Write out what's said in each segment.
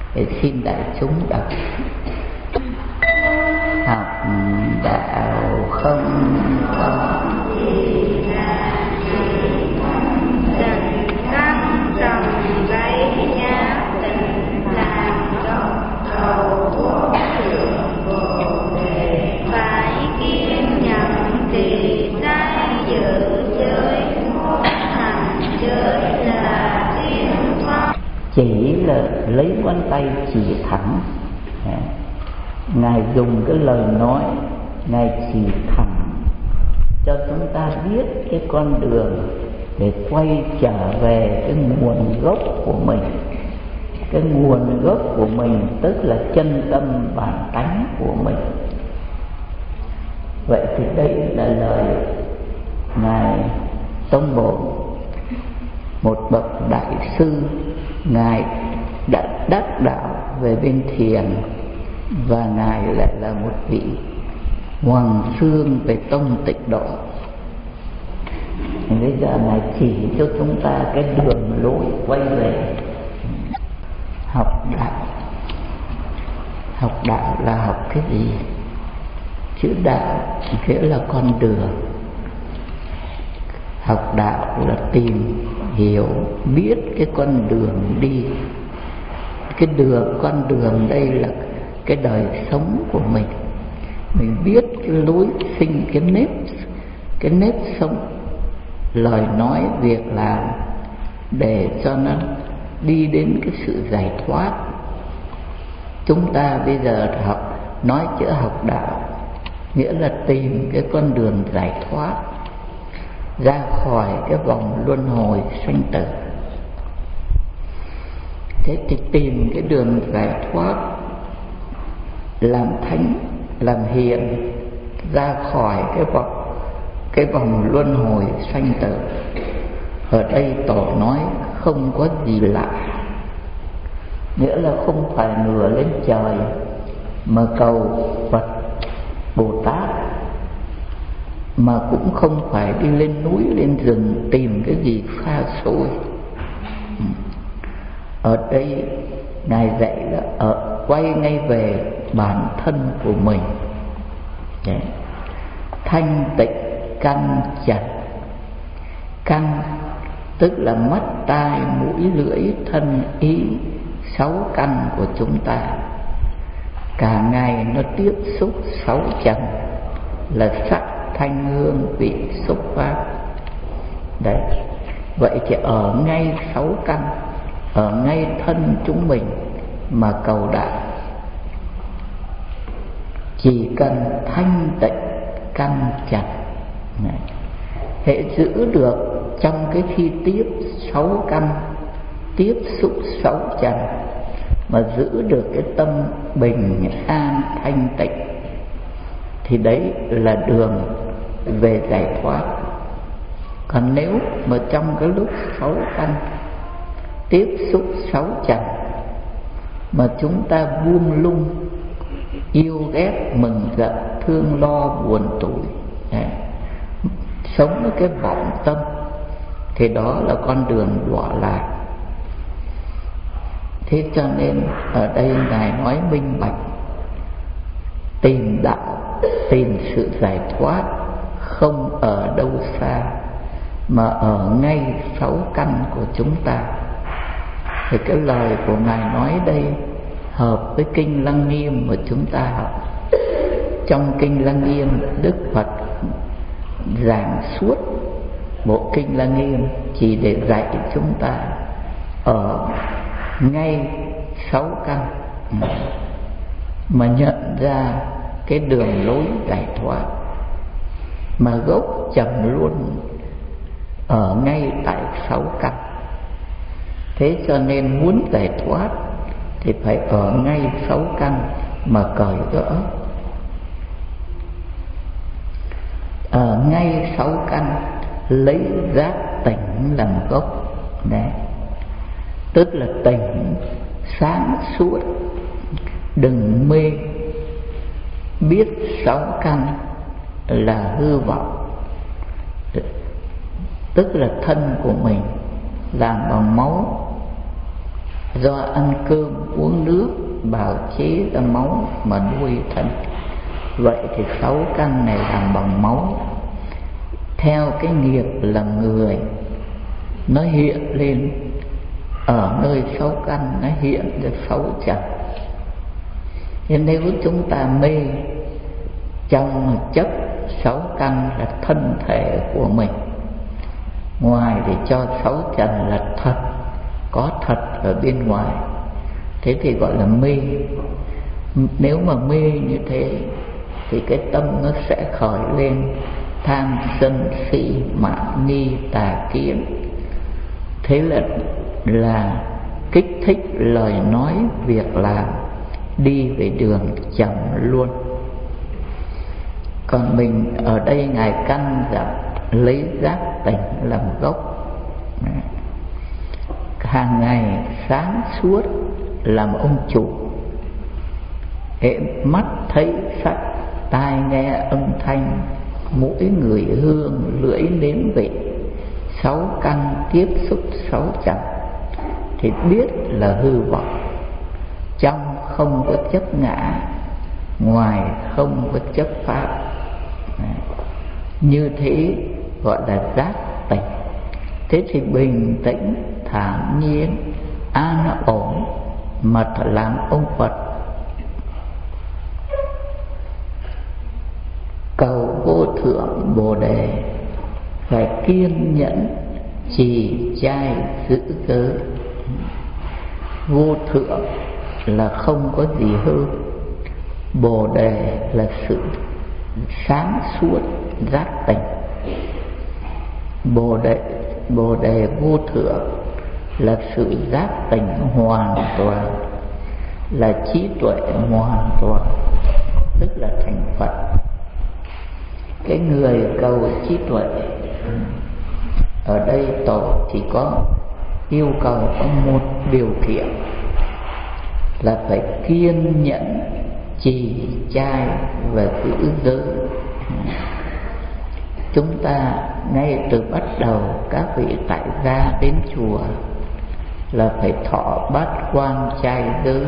để xin đại chúng đọc. Học đạo không có gì là tình căn trồng lấy nhã tình làm gốc cầu vô lượng bồ đề, phải kiên nhẫn trì trai giữ giới muốn hành giới là tiên thoát. Chỉ là lấy ngón tay chỉ thẳng. Ngài dùng cái lời nói, Ngài chỉ thẳng cho chúng ta biết cái con đường để quay trở về cái nguồn gốc của mình. Cái nguồn gốc của mình tức là chân tâm bản tánh của mình. Vậy thì đây là lời Ngài Tông Bổn, một bậc đại sư. Ngài đã đắc đạo về bên thiền, và Ngài lại là một vị hoàng dương về tông Tịnh Độ. Bây giờ Ngài chỉ cho chúng ta cái đường lối quay về học đạo. Học đạo là học cái gì? Chữ đạo nghĩa là con đường. Học đạo là tìm hiểu biết cái con đường đi. Cái con đường đây là cái đời sống của mình. Mình biết cái lối sinh, cái nếp sống, lời nói, việc làm, để cho nó đi đến cái sự giải thoát. Chúng ta bây giờ nói chữ học đạo nghĩa là tìm cái con đường giải thoát ra khỏi cái vòng luân hồi sanh tử. Thế thì tìm cái đường giải thoát, làm thánh, làm hiền, ra khỏi cái vòng luân hồi sanh tử. Ở đây Tổ nói không có gì lạ, nghĩa là không phải ngửa lên trời mà cầu Phật Bồ Tát, mà cũng không phải đi lên núi lên rừng tìm cái gì xa xôi. Ở đây Ngài dạy là quay ngay về bản thân của mình. Thanh tịnh căn trần. Căn tức là mắt, tai, mũi, lưỡi, thân, ý, 6 căn của chúng ta. Cả ngày nó tiếp xúc 6 trần là sắc, thanh, hương, vị, xúc, pháp. Đấy. Vậy thì ở ngay 6 căn, ở ngay thân chúng mình mà cầu đạo. Chỉ cần thanh tịnh căn trần, hễ giữ được trong cái khi tiếp 6 căn, tiếp xúc 6 trần, mà giữ được cái tâm bình an thanh tịnh, thì đấy là đường về giải thoát. Còn nếu mà trong cái lúc 6 căn tiếp xúc 6 trần mà chúng ta buông lung, yêu ghét, mừng giận, thương lo, buồn tủi, sống với cái vọng tâm, thì đó là con đường đọa lạc. Thế cho nên ở đây Ngài nói minh bạch, tìm đạo, tìm sự giải thoát không ở đâu xa, mà ở ngay 6 căn của chúng ta. Thì cái lời của Ngài nói đây hợp với Kinh Lăng Nghiêm mà chúng ta học. Trong Kinh Lăng Nghiêm, Đức Phật giảng suốt bộ Kinh Lăng Nghiêm chỉ để dạy chúng ta ở ngay 6 căn mà nhận ra cái đường lối giải thoát, mà gốc trầm luôn ở ngay tại 6 căn. Thế cho nên muốn giải thoát thì phải ở ngay 6 căn mà cởi gỡ. Ở ngay 6 căn lấy giác tỉnh làm gốc. Đấy. Tức là tỉnh sáng suốt, đừng mê, biết 6 căn là hư vọng, tức là thân của mình làm bằng máu, do ăn cơm uống nước bào chế ra máu mà nuôi thân. Vậy thì 6 căn này làm bằng máu. Theo cái nghiệp là người, nó hiện lên ở nơi 6 căn, nó hiện ra 6 trần. Nên nếu chúng ta mê trong chấp 6 căn là thân thể của mình, ngoài để cho 6 trần là thật, có thật ở bên ngoài, thế thì gọi là mê. Nếu mà mê như thế thì cái tâm nó sẽ khởi lên tham sân si mạn nghi tà kiến. Thế là kích thích lời nói việc làm, đi về đường chậm luôn. Còn mình ở đây Ngài căn dặn lấy giác tỉnh làm gốc, hàng ngày sáng suốt làm ông chủ. Mắt thấy sắc, tai nghe âm thanh, mũi ngửi hương, lưỡi nếm vị, 6 căn tiếp xúc 6 trần thì biết là hư vọng. Trong không có chấp ngã, ngoài không có chấp pháp. Như thế gọi là giác tỉnh. Thế thì bình tĩnh, thản nhiên, an ổn mà thật làm ông Phật. Cầu vô thượng Bồ Đề phải kiên nhẫn trì trai giữ giới. Vô thượng là không có gì hơn, Bồ Đề là sự sáng suốt giác tỉnh. Bồ Đề vô thượng là sự giác tỉnh hoàn toàn, là trí tuệ hoàn toàn, tức là thành Phật. Cái người cầu trí tuệ ở đây Tổ chỉ có yêu cầu có một điều kiện là phải kiên nhẫn trì trai và giữ giới. Chúng ta ngay từ bắt đầu các vị tại gia đến chùa là phải thọ bát quan trai giới.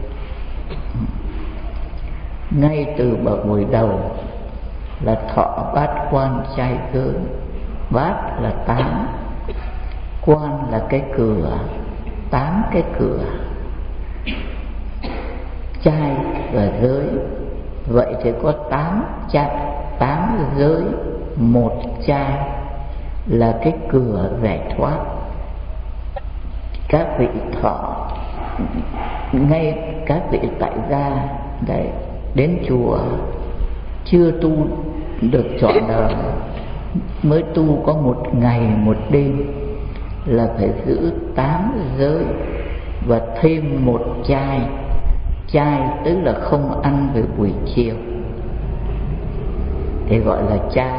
Ngay từ bậc buổi đầu là thọ bát quan trai giới. Bát là 8, quan là cái cửa, 8 cái cửa, trai và giới. Vậy thì có 8 trai, 8 giới, 1 trai là cái cửa giải thoát. Các vị thọ, ngay các vị tại gia đấy, đến chùa chưa tu được trọn đời, mới tu có 1 ngày 1 đêm là phải giữ 8 giới và thêm 1 trai. Trai tức là không ăn về buổi chiều thì gọi là trai.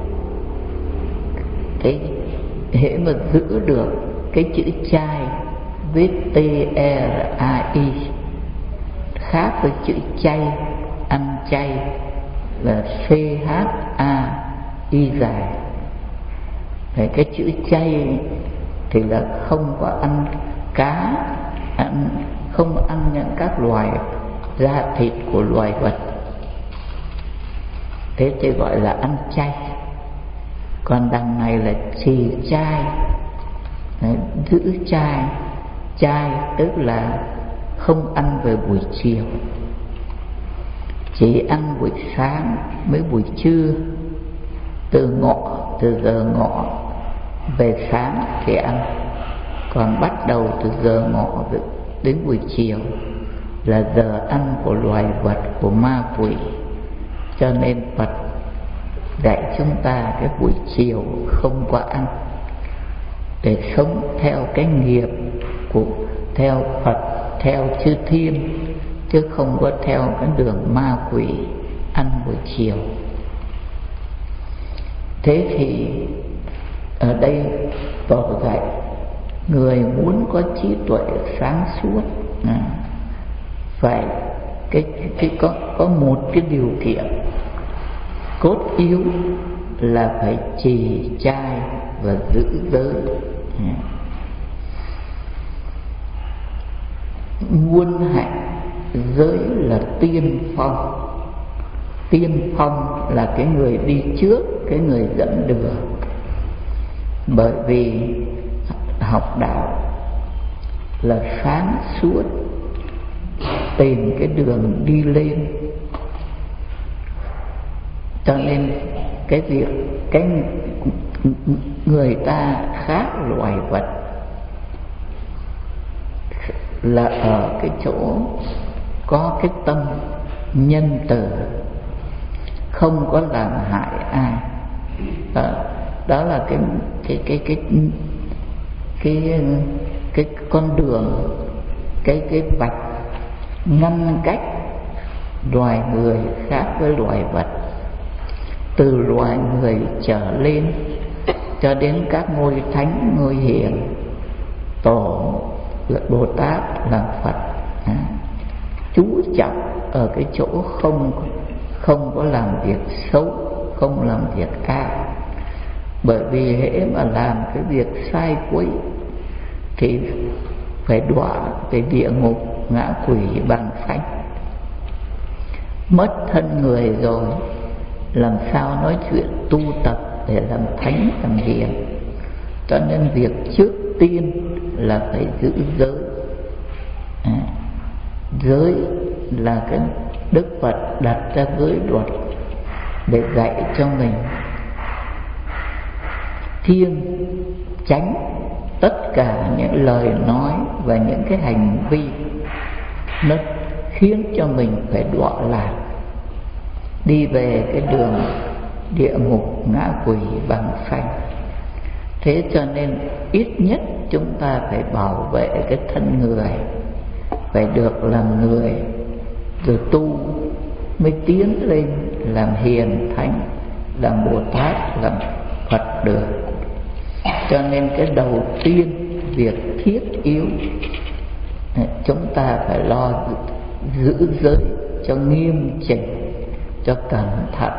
Thế hễ mà giữ được cái chữ trai viết T-E-R-A-I khác với chữ chay, ăn chay là C-H-A-I dài. Cái chữ chay thì là không có ăn cá, không ăn những các loài da thịt của loài vật, thế thì gọi là ăn chay. Còn đằng này là trì trai, giữ trai. Trai tức là không ăn về buổi chiều, chỉ ăn buổi sáng với buổi trưa, từ giờ ngọ về sáng thì ăn. Còn bắt đầu từ giờ ngọ đến buổi chiều là giờ ăn của loài vật, của ma quỷ. Cho nên Phật dạy chúng ta cái buổi chiều không có ăn, để sống theo cái nghiệp của theo Phật, theo chư thiên, chứ không có theo cái đường ma quỷ ăn buổi chiều. Thế thì ở đây Tổ dạy người muốn có trí tuệ sáng suốt phải có một cái điều kiện cốt yếu là phải trì trai và giữ giới. muôn hạnh. Giới là tiên phong. Tiên phong là cái người đi trước, cái người dẫn đường. Bởi vì học đạo là sáng suốt, tìm cái đường đi lên. Cho nên cái việc người ta khác loài vật là ở cái chỗ có cái tâm nhân từ, không có làm hại ai. Đó là cái con đường, cái vạch ngăn cách loài người khác với loài vật. Từ loài người trở lên cho đến các ngôi thánh, ngôi hiền, tổ, Bồ Tát, làm Phật, chú trọng ở cái chỗ không có làm việc xấu, không làm việc ác. Bởi vì hễ mà làm cái việc sai quấy thì phải đọa về địa ngục, ngã quỷ, bằng phanh. Mất thân người rồi, làm sao nói chuyện tu tập để làm thánh, làm hiền. Cho nên việc trước tiên là phải giữ giới. Giới là cái Đức Phật đặt ra giới luật để dạy cho mình thiêng tránh tất cả những lời nói và những cái hành vi nó khiến cho mình phải đọa lạc, đi về cái đường địa ngục, ngã quỷ, bằng phanh. Thế cho nên ít nhất chúng ta phải bảo vệ cái thân người, phải được làm người, rồi tu mới tiến lên làm hiền thánh, làm Bồ Tát, làm Phật được. Cho nên cái đầu tiên, việc thiết yếu chúng ta phải lo giữ giới cho nghiêm chỉnh, cho cẩn thận.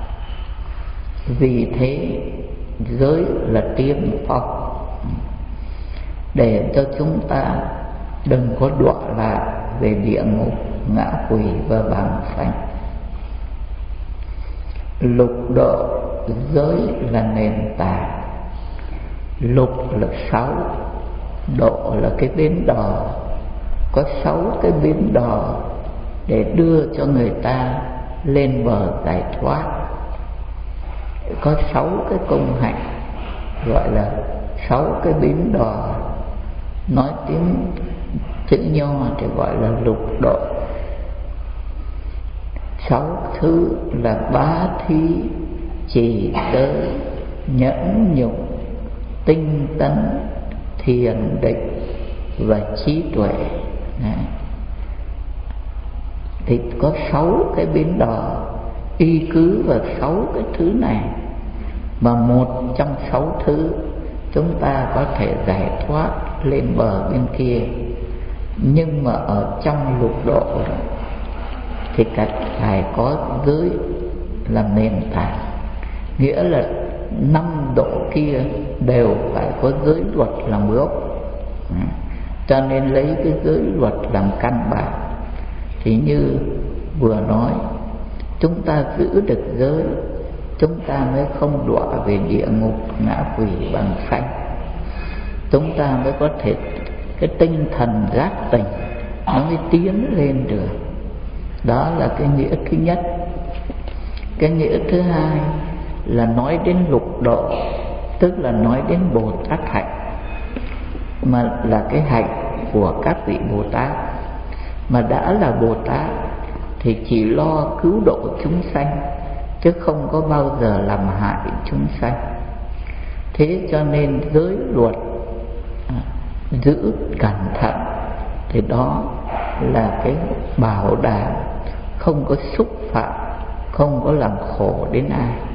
Vì thế giới là tiên phong để cho chúng ta đừng có đọa lạc về địa ngục, ngã quỷ và bằng phanh. Lục độ giới là nền tảng. Lục là 6, độ là cái bến đò. Có 6 cái bến đò để đưa cho người ta lên bờ giải thoát. Có 6 cái công hạnh, gọi là 6 cái bến đò. Nói tiếng chữ Nho thì gọi là lục độ. 6 thứ là bá thí, trì giới, nhẫn nhục, tinh tấn, thiền định và trí tuệ. Thì có 6 cái bến đò y cứ vào 6 cái thứ này, mà một trong 6 thứ chúng ta có thể giải thoát lên bờ bên kia. Nhưng mà ở trong lục độ thì phải có giới làm nền tảng. Nghĩa là 5 độ kia đều phải có giới luật làm gốc. Cho nên lấy cái giới luật làm căn bản. Thì như vừa nói, chúng ta giữ được giới, chúng ta mới không đọa về địa ngục, ngã quỷ, bằng phanh. Chúng ta mới có thể cái tinh thần giác tỉnh nó mới tiến lên được. Đó là cái nghĩa thứ nhất. Cái nghĩa thứ hai là nói đến lục độ, tức là nói đến Bồ Tát hạnh, mà là cái hạnh của các vị Bồ Tát. Mà đã là Bồ Tát thì chỉ lo cứu độ chúng sanh, chứ không có bao giờ làm hại chúng sanh. Thế cho nên giới luật giữ cẩn thận thì đó là cái bảo đảm không có xúc phạm, không có làm khổ đến ai.